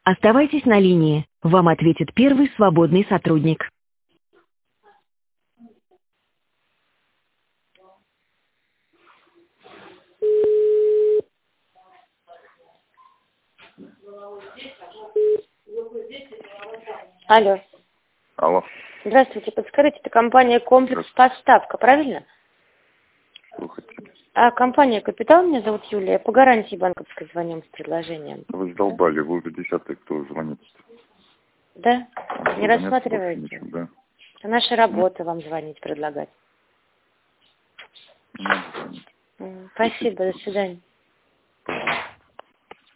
Оставайтесь на линии. Вам ответит первый свободный сотрудник. Алло. Алло. Здравствуйте, подскажите, это компания «Комплекс Поставка», правильно? Что хотите? А компания «Капитал», меня зовут Юлия, по гарантии банковской звоним с предложением. Вы задолбали, вы уже 10-й, кто звонит. Да? Не Звонят, рассматриваете? ничего, да. Это наша работа вам звонить, предлагать. Не надо звонить. Спасибо, до свидания.